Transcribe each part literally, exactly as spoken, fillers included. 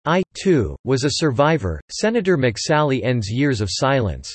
I, too, was a survivor. Senator McSally ends years of silence.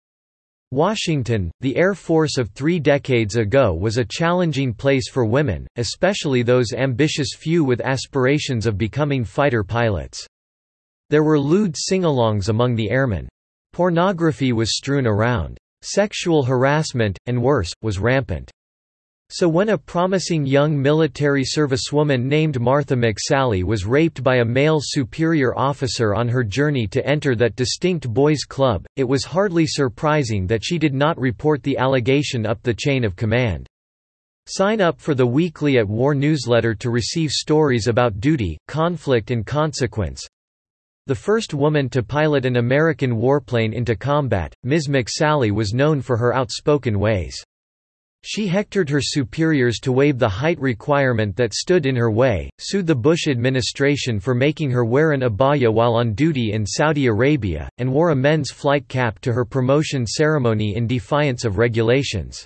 Washington, the Air Force of three decades ago was a challenging place for women, especially those ambitious few with aspirations of becoming fighter pilots. There were lewd sing-alongs among the airmen. Pornography was strewn around. Sexual harassment, and worse, was rampant. So when a promising young military servicewoman named Martha McSally was raped by a male superior officer on her journey to enter that distinct boys' club, it was hardly surprising that she did not report the allegation up the chain of command. Sign up for the Weekly at War newsletter to receive stories about duty, conflict and consequence. The first woman to pilot an American warplane into combat, Miz McSally was known for her outspoken ways. She hectored her superiors to waive the height requirement that stood in her way, sued the Bush administration for making her wear an abaya while on duty in Saudi Arabia, and wore a men's flight cap to her promotion ceremony in defiance of regulations.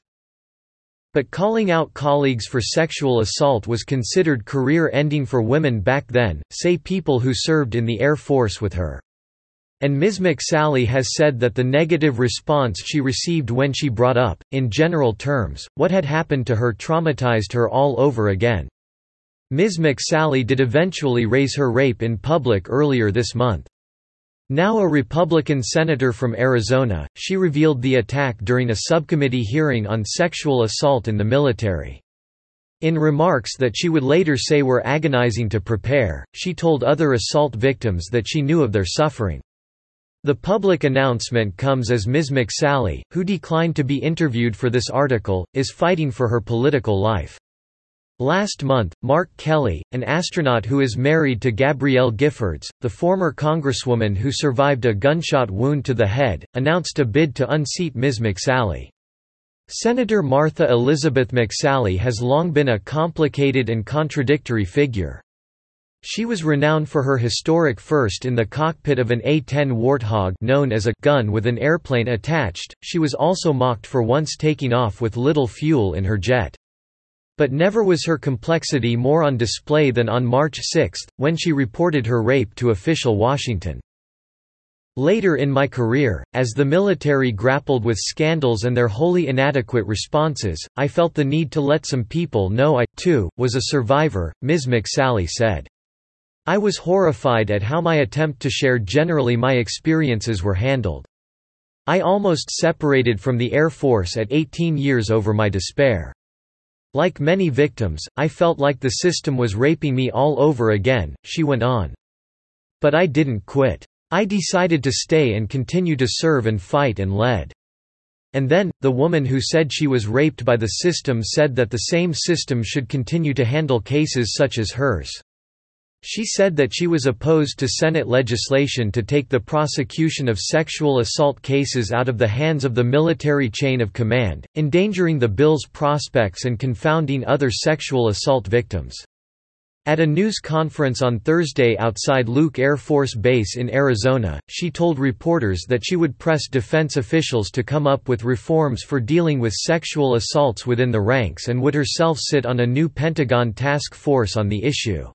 But calling out colleagues for sexual assault was considered career-ending for women back then, say people who served in the Air Force with her. And Miz McSally has said that the negative response she received when she brought up, in general terms, what had happened to her traumatized her all over again. Miz McSally did eventually raise her rape in public earlier this month. Now a Republican senator from Arizona, she revealed the attack during a subcommittee hearing on sexual assault in the military. In remarks that she would later say were agonizing to prepare, she told other assault victims that she knew of their suffering. The public announcement comes as Miz McSally, who declined to be interviewed for this article, is fighting for her political life. Last month, Mark Kelly, an astronaut who is married to Gabrielle Giffords, the former congresswoman who survived a gunshot wound to the head, announced a bid to unseat Miz McSally. Senator Martha Elizabeth McSally has long been a complicated and contradictory figure. She was renowned for her historic first in the cockpit of an A ten Warthog known as a gun with an airplane attached. She was also mocked for once taking off with little fuel in her jet. But never was her complexity more on display than on March sixth, when she reported her rape to official Washington. Later in my career, as the military grappled with scandals and their wholly inadequate responses, I felt the need to let some people know I, too, was a survivor, Miz McSally said. I was horrified at how my attempt to share generally my experiences were handled. I almost separated from the Air Force at eighteen years over my despair. Like many victims, I felt like the system was raping me all over again, she went on. But I didn't quit. I decided to stay and continue to serve and fight and led. And then, the woman who said she was raped by the system said that the same system should continue to handle cases such as hers. She said that she was opposed to Senate legislation to take the prosecution of sexual assault cases out of the hands of the military chain of command, endangering the bill's prospects and confounding other sexual assault victims. At a news conference on Thursday outside Luke Air Force Base in Arizona, she told reporters that she would press defense officials to come up with reforms for dealing with sexual assaults within the ranks and would herself sit on a new Pentagon task force on the issue.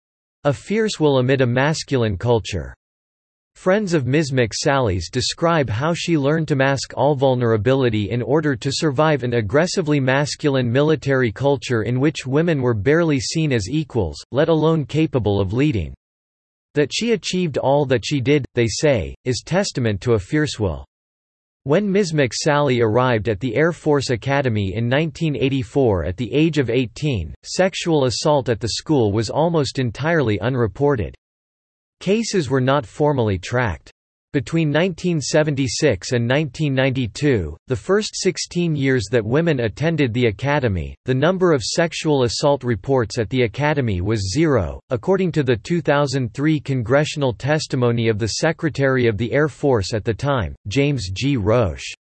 A fierce will amid a masculine culture. Friends of Miz McSally's describe how she learned to mask all vulnerability in order to survive an aggressively masculine military culture in which women were barely seen as equals, let alone capable of leading. That she achieved all that she did, they say, is testament to a fierce will. When Miz McSally arrived at the Air Force Academy in nineteen eighty-four at the age of eighteen, sexual assault at the school was almost entirely unreported. Cases were not formally tracked. Between nineteen seventy-six and nineteen ninety-two, the first sixteen years that women attended the academy, the number of sexual assault reports at the academy was zero, according to the two thousand three congressional testimony of the Secretary of the Air Force at the time, James G. Roche.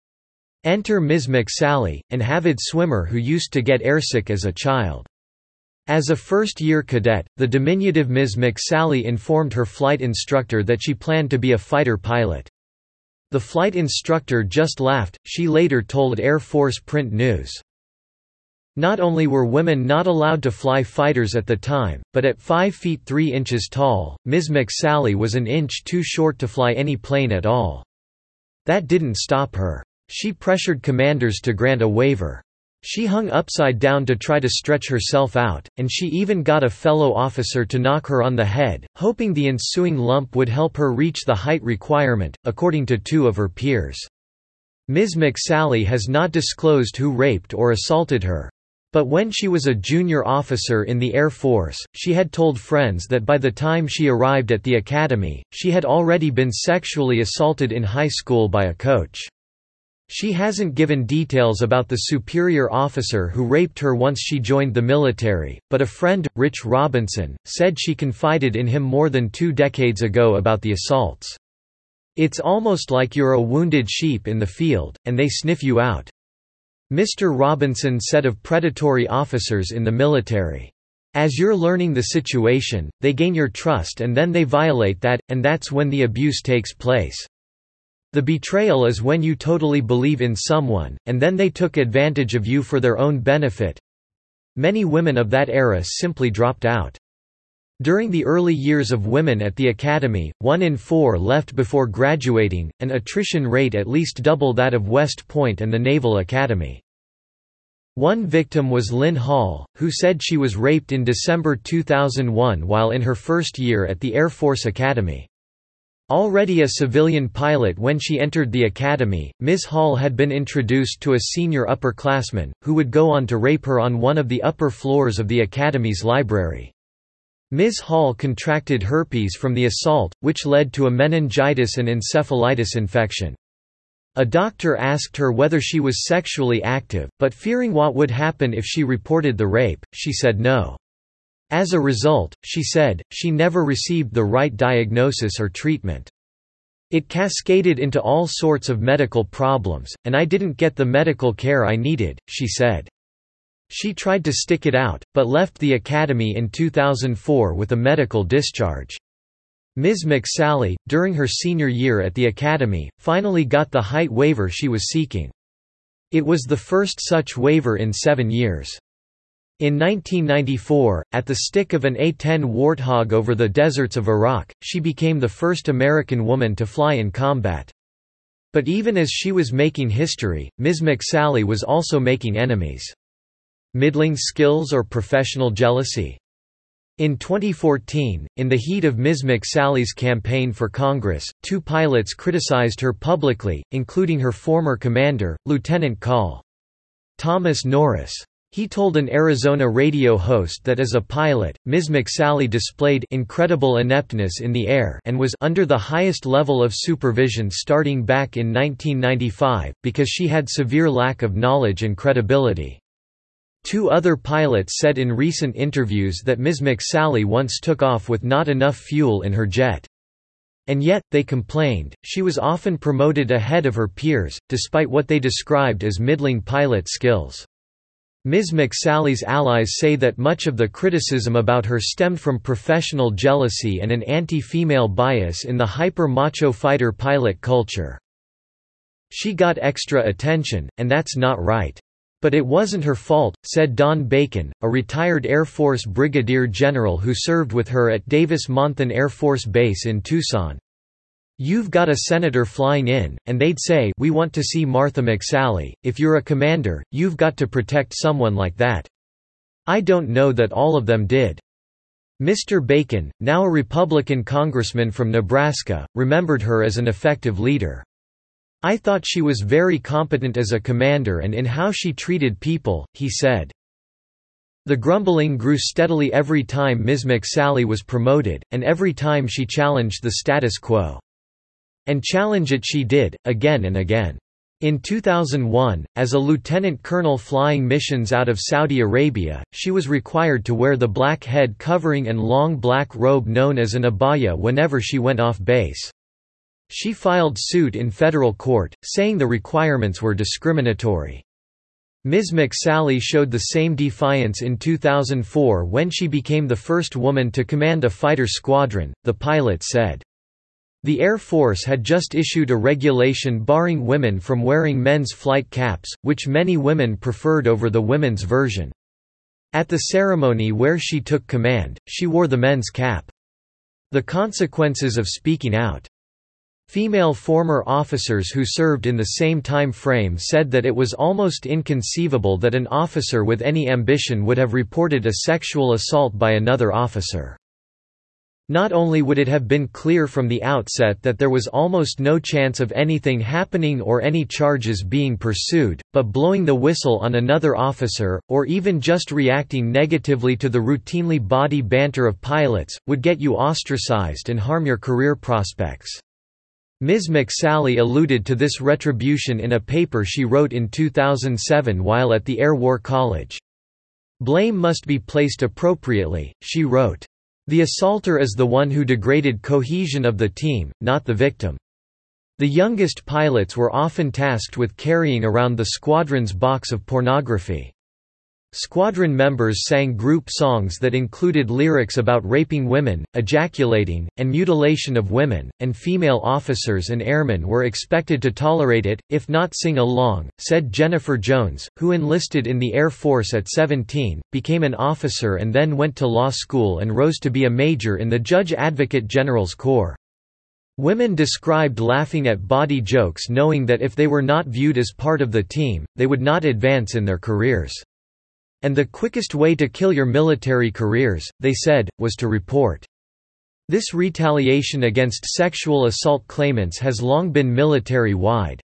Enter Miz McSally, an avid swimmer who used to get airsick as a child. As a first-year cadet, the diminutive Miz McSally informed her flight instructor that she planned to be a fighter pilot. The flight instructor just laughed, she later told Air Force Print News. Not only were women not allowed to fly fighters at the time, but at five feet three inches tall, Miz McSally was an inch too short to fly any plane at all. That didn't stop her. She pressured commanders to grant a waiver. She hung upside down to try to stretch herself out, and she even got a fellow officer to knock her on the head, hoping the ensuing lump would help her reach the height requirement, according to two of her peers. Miz McSally has not disclosed who raped or assaulted her. But when she was a junior officer in the Air Force, she had told friends that by the time she arrived at the academy, she had already been sexually assaulted in high school by a coach. She hasn't given details about the superior officer who raped her once she joined the military, but a friend, Rich Robinson, said she confided in him more than two decades ago about the assaults. "It's almost like you're a wounded sheep in the field, and they sniff you out," Mister Robinson said of predatory officers in the military. "As you're learning the situation, they gain your trust and then they violate that, and that's when the abuse takes place. The betrayal is when you totally believe in someone, and then they took advantage of you for their own benefit." Many women of that era simply dropped out. During the early years of women at the academy, one in four left before graduating, an attrition rate at least double that of West Point and the Naval Academy. One victim was Lynn Hall, who said she was raped in December two thousand one while in her first year at the Air Force Academy. Already a civilian pilot when she entered the academy, Miz Hall had been introduced to a senior upperclassman, who would go on to rape her on one of the upper floors of the academy's library. Miz Hall contracted herpes from the assault, which led to a meningitis and encephalitis infection. A doctor asked her whether she was sexually active, but fearing what would happen if she reported the rape, she said no. As a result, she said, she never received the right diagnosis or treatment. "It cascaded into all sorts of medical problems, and I didn't get the medical care I needed," she said. She tried to stick it out, but left the academy in two thousand four with a medical discharge. Miz McSally, during her senior year at the academy, finally got the height waiver she was seeking. It was the first such waiver in seven years. In nineteen ninety-four, at the stick of an A ten Warthog over the deserts of Iraq, she became the first American woman to fly in combat. But even as she was making history, Miz McSally was also making enemies. Middling skills or professional jealousy? In twenty fourteen, in the heat of Miz McSally's campaign for Congress, two pilots criticized her publicly, including her former commander, Lieutenant Col. Thomas Norris. He told an Arizona radio host that as a pilot, Miz McSally displayed incredible ineptness in the air and was under the highest level of supervision starting back in nineteen ninety-five, because she had severe lack of knowledge and credibility. Two other pilots said in recent interviews that Miz McSally once took off with not enough fuel in her jet. And yet, they complained, she was often promoted ahead of her peers, despite what they described as middling pilot skills. Miz McSally's allies say that much of the criticism about her stemmed from professional jealousy and an anti-female bias in the hyper-macho fighter pilot culture. "She got extra attention, and that's not right. But it wasn't her fault," said Don Bacon, a retired Air Force brigadier general who served with her at Davis-Monthan Air Force Base in Tucson. "You've got a senator flying in, and they'd say, 'We want to see Martha McSally.' If you're a commander, you've got to protect someone like that. I don't know that all of them did." Mister Bacon, now a Republican congressman from Nebraska, remembered her as an effective leader. "I thought she was very competent as a commander and in how she treated people," he said. The grumbling grew steadily every time Miz McSally was promoted, and every time she challenged the status quo. And challenge it she did, again and again. In two thousand one, as a lieutenant colonel flying missions out of Saudi Arabia, she was required to wear the black head covering and long black robe known as an abaya whenever she went off base. She filed suit in federal court, saying the requirements were discriminatory. Miz McSally showed the same defiance in two thousand four when she became the first woman to command a fighter squadron, the pilot said. The Air Force had just issued a regulation barring women from wearing men's flight caps, which many women preferred over the women's version. At the ceremony where she took command, she wore the men's cap. The consequences of speaking out. Female former officers who served in the same time frame said that it was almost inconceivable that an officer with any ambition would have reported a sexual assault by another officer. Not only would it have been clear from the outset that there was almost no chance of anything happening or any charges being pursued, but blowing the whistle on another officer, or even just reacting negatively to the routinely bawdy banter of pilots, would get you ostracized and harm your career prospects. Miz McSally alluded to this retribution in a paper she wrote in two thousand seven while at the Air War College. "Blame must be placed appropriately," she wrote. "The assaulter is the one who degraded cohesion of the team, not the victim." The youngest pilots were often tasked with carrying around the squadron's box of pornography. Squadron members sang group songs that included lyrics about raping women, ejaculating, and mutilation of women, and female officers and airmen were expected to tolerate it, if not sing along, said Jennifer Jones, who enlisted in the Air Force at seventeen, became an officer and then went to law school and rose to be a major in the Judge Advocate General's Corps. Women described laughing at bawdy jokes knowing that if they were not viewed as part of the team, they would not advance in their careers. And the quickest way to kill your military careers, they said, was to report. This retaliation against sexual assault claimants has long been military-wide.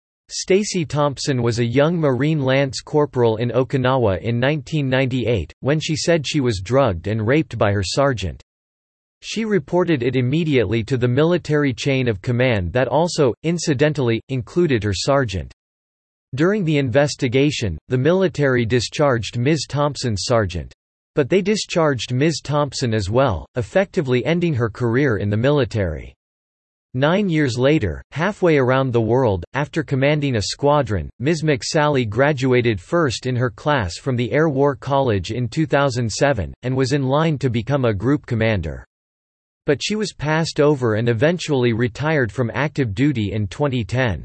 Stacy Thompson was a young Marine Lance Corporal in Okinawa in nineteen ninety-eight, when she said she was drugged and raped by her sergeant. She reported it immediately to the military chain of command that also, incidentally, included her sergeant. During the investigation, the military discharged Miz Thompson's sergeant. But they discharged Miz Thompson as well, effectively ending her career in the military. Nine years later, halfway around the world, after commanding a squadron, Miz McSally graduated first in her class from the Air War College in two thousand seven, and was in line to become a group commander. But she was passed over and eventually retired from active duty in twenty ten.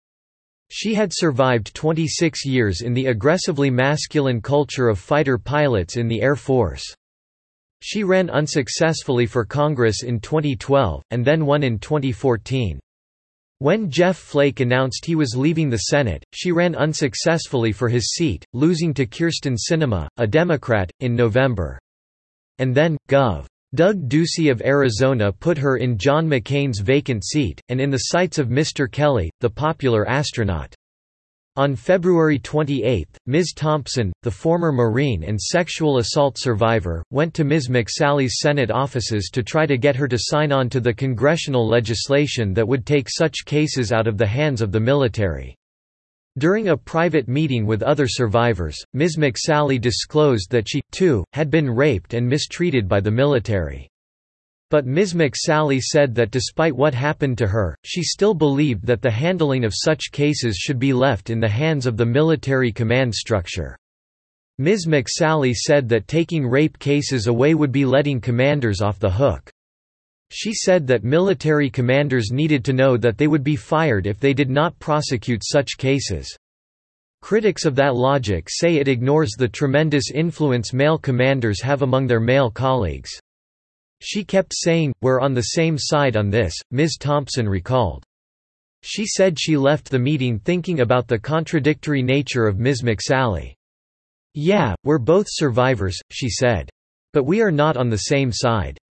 She had survived twenty-six years in the aggressively masculine culture of fighter pilots in the Air Force. She ran unsuccessfully for Congress in twenty twelve, and then won in twenty fourteen. When Jeff Flake announced he was leaving the Senate, she ran unsuccessfully for his seat, losing to Kyrsten Sinema, a Democrat, in November. And then, Gov. Doug Ducey of Arizona put her in John McCain's vacant seat, and in the sights of Mister Kelly, the popular astronaut. On February twenty-eighth, Miz Thompson, the former Marine and sexual assault survivor, went to Miz McSally's Senate offices to try to get her to sign on to the congressional legislation that would take such cases out of the hands of the military. During a private meeting with other survivors, Miz McSally disclosed that she, too, had been raped and mistreated by the military. But Miz McSally said that despite what happened to her, she still believed that the handling of such cases should be left in the hands of the military command structure. Miz McSally said that taking rape cases away would be letting commanders off the hook. She said that military commanders needed to know that they would be fired if they did not prosecute such cases. Critics of that logic say it ignores the tremendous influence male commanders have among their male colleagues. She kept saying, "We're on the same side on this," Miz Thompson recalled. She said she left the meeting thinking about the contradictory nature of Miz McSally. "Yeah, we're both survivors," she said. "But we are not on the same side."